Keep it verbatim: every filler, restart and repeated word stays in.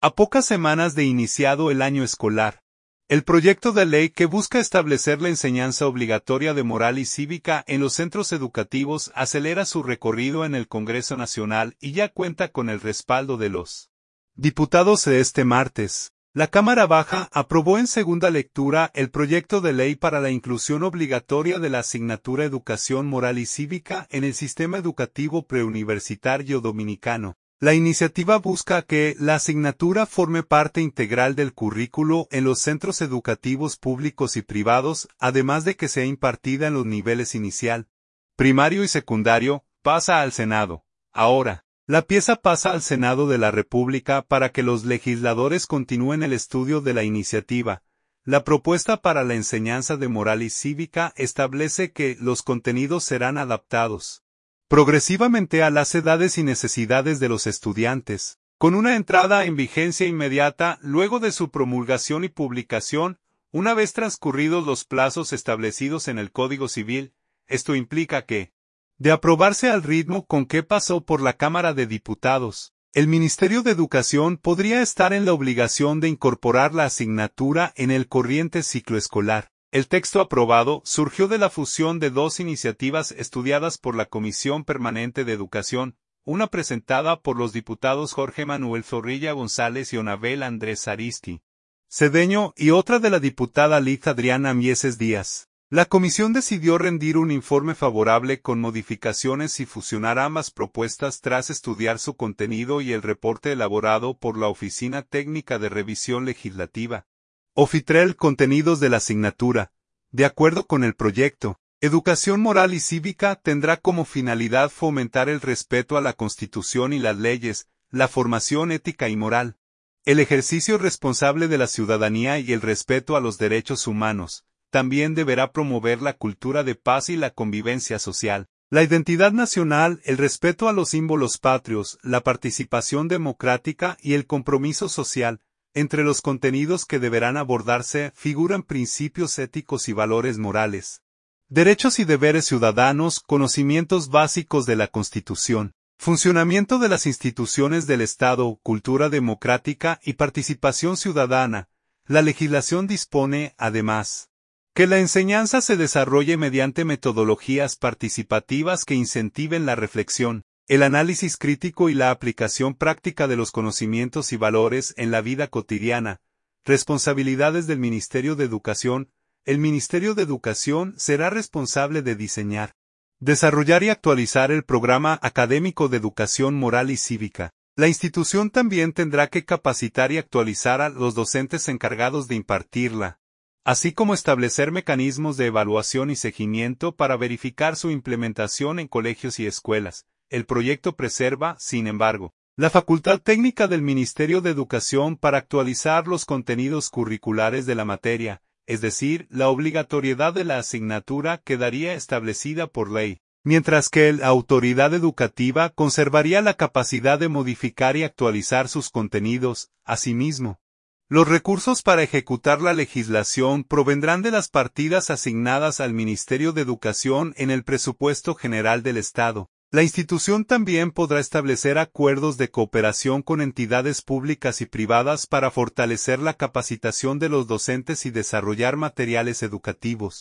A pocas semanas de iniciado el año escolar, el proyecto de ley que busca establecer la enseñanza obligatoria de moral y cívica en los centros educativos acelera su recorrido en el Congreso Nacional y ya cuenta con el respaldo de los diputados de este martes. La Cámara Baja aprobó en segunda lectura el proyecto de ley para la inclusión obligatoria de la asignatura Educación Moral y Cívica en el sistema educativo preuniversitario dominicano. La iniciativa busca que la asignatura forme parte integral del currículo en los centros educativos públicos y privados, además de que sea impartida en los niveles inicial, primario y secundario. Pasa al Senado. Ahora, la pieza pasa al Senado de la República para que los legisladores continúen el estudio de la iniciativa. La propuesta para la enseñanza de moral y cívica establece que los contenidos serán adaptados progresivamente a las edades y necesidades de los estudiantes, con una entrada en vigencia inmediata luego de su promulgación y publicación, una vez transcurridos los plazos establecidos en el Código Civil. Esto implica que, de aprobarse al ritmo con que pasó por la Cámara de Diputados, el Ministerio de Educación podría estar en la obligación de incorporar la asignatura en el corriente ciclo escolar. El texto aprobado surgió de la fusión de dos iniciativas estudiadas por la Comisión Permanente de Educación, una presentada por los diputados Jorge Manuel Zorrilla González y Onabel Andrés Aristi Cedeño y otra de la diputada Liz Adriana Mieses Díaz. La comisión decidió rendir un informe favorable con modificaciones y fusionar ambas propuestas tras estudiar su contenido y el reporte elaborado por la Oficina Técnica de Revisión Legislativa. Ofitrel Contenidos de la asignatura. De acuerdo con el proyecto, Educación Moral y Cívica tendrá como finalidad fomentar el respeto a la Constitución y las leyes, la formación ética y moral, el ejercicio responsable de la ciudadanía y el respeto a los derechos humanos. También deberá promover la cultura de paz y la convivencia social, la identidad nacional, el respeto a los símbolos patrios, la participación democrática y el compromiso social. Entre los contenidos que deberán abordarse figuran principios éticos y valores morales, derechos y deberes ciudadanos, conocimientos básicos de la Constitución, funcionamiento de las instituciones del Estado, cultura democrática y participación ciudadana. La legislación dispone, además, que la enseñanza se desarrolle mediante metodologías participativas que incentiven la reflexión, el análisis crítico y la aplicación práctica de los conocimientos y valores en la vida cotidiana. Responsabilidades del Ministerio de Educación. El Ministerio de Educación será responsable de diseñar, desarrollar y actualizar el programa académico de educación moral y cívica. La institución también tendrá que capacitar y actualizar a los docentes encargados de impartirla, así como establecer mecanismos de evaluación y seguimiento para verificar su implementación en colegios y escuelas. El proyecto preserva, sin embargo, la facultad técnica del Ministerio de Educación para actualizar los contenidos curriculares de la materia, es decir, la obligatoriedad de la asignatura quedaría establecida por ley, mientras que la autoridad educativa conservaría la capacidad de modificar y actualizar sus contenidos. Asimismo, los recursos para ejecutar la legislación provendrán de las partidas asignadas al Ministerio de Educación en el Presupuesto General del Estado. La institución también podrá establecer acuerdos de cooperación con entidades públicas y privadas para fortalecer la capacitación de los docentes y desarrollar materiales educativos,